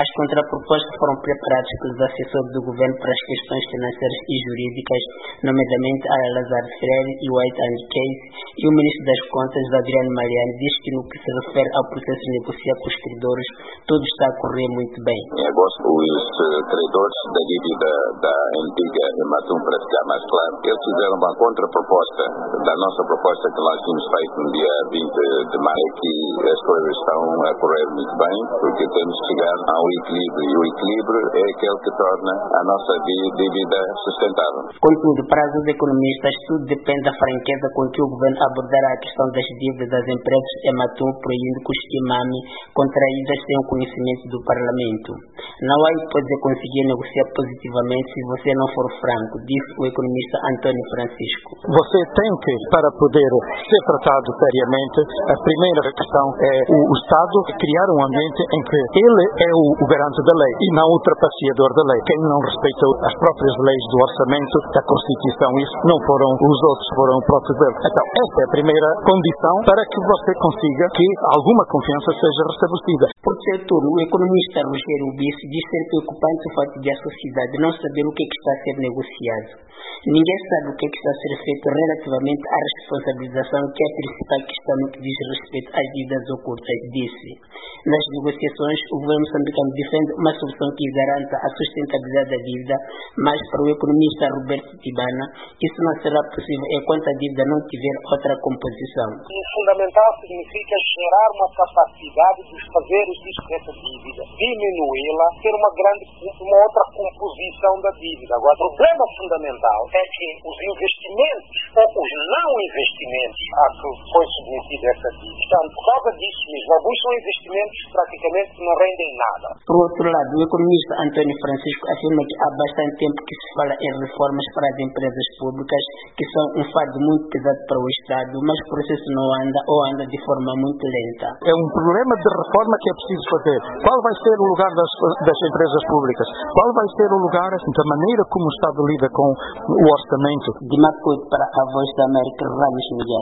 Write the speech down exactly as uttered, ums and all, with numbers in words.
As contrapropostas foram preparadas pelos assessores do governo para as questões financeiras e jurídicas, nomeadamente a Lazar Freire e White and Case, e o ministro das Contas, Adriano Mariani, diz que no que se refere ao processo de negociar com os credores, tudo está a correr muito bem. Em agosto, os credores da dívida da antiga Ematum, para ficar mais claro, eles fizeram uma contraproposta da nossa proposta que nós tínhamos feito no dia vinte de maio, que as coisas estão a correr muito bem, porque temos que chegar a um equilíbrio, e o equilíbrio é aquele que torna a nossa dívida sustentável. Contudo, para os economistas, tudo depende da franqueza com que o governo abordará a questão das dívidas das empresas Ematum, proibindo com os Imami contraídas sem o conhecimento do Parlamento. Não há hipótese de conseguir negociar positivamente se você não for franco, disse o economista Antônio Francisco. Você tem que, para poder ser tratado seriamente, a primeira questão é o, o Estado criar um ambiente em que ele é o, o garante da lei e não o trapaceador da lei. Quem não respeita as próprias leis do orçamento, da Constituição, isso não foram os outros, foram o próprio dele. Então, esta é a primeira condição para que você consiga que alguma confiança seja restabelecida. Por seu turno, o economista Rogério Ubice diz ser preocupante o fato de a sociedade não saber o que, é que está a ser negociado. Ninguém sabe o que, é que está a ser feito relativamente à responsabilização, que é a principal questão no que diz respeito às dívidas ocultas, disse. Nas negociações, o governo moçambicano defende uma solução que garanta a sustentabilidade da dívida, mas para o economista Roberto Tibana, isso não será possível enquanto a dívida não tiver outra composição. O fundamental significa gerar uma capacidade de fazer isso com essa dívida, diminuí-la, ter uma grande, uma outra composição da dívida. Agora, o problema fundamental é que os investimentos ou os não investimentos a que foi submetida essa dívida, portanto, por causa disso mesmo, alguns são investimentos praticamente que não rendem nada. Por outro lado, o economista Antônio Francisco afirma que há bastante tempo que se fala em reformas para as empresas públicas, que são um fardo muito pesado para o Estado, mas o processo não anda ou anda de forma muito lenta. É um problema de reforma que é preciso fazer. Qual vai ser o lugar das, das empresas públicas? Qual vai ser o lugar da maneira como o Estado lida com o orçamento? De Maputo para a Voz da América, Ramos Miguel.